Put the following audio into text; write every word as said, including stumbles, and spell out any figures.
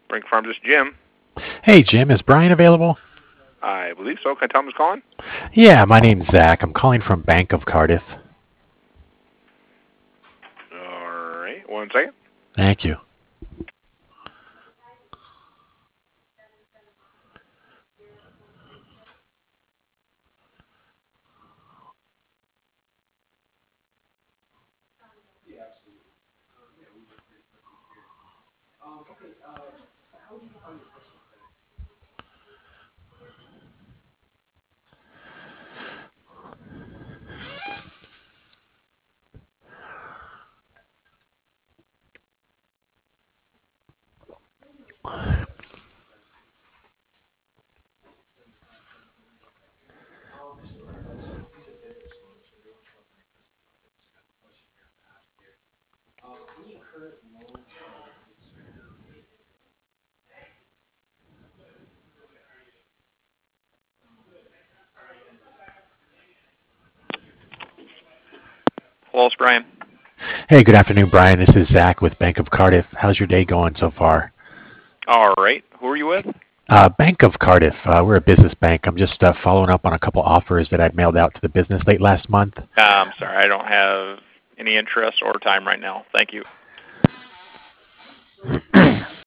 Brink Farms, this is Jim. Hey, Jim, is Brian available? I believe so. Can I tell him who's calling? Yeah, my name's Zach. I'm calling from Bank of Cardiff. All right, one second. Thank you. Hello, it's Brian. Hey, good afternoon, Brian. This is Zach with Bank of Cardiff. How's your day going so far? All right. Who are you with? Uh, Bank of Cardiff. Uh, we're a business bank. I'm just uh, following up on a couple offers that I'd mailed out to the business late last month. Uh, I'm sorry, I don't have any interest or time right now. Thank you.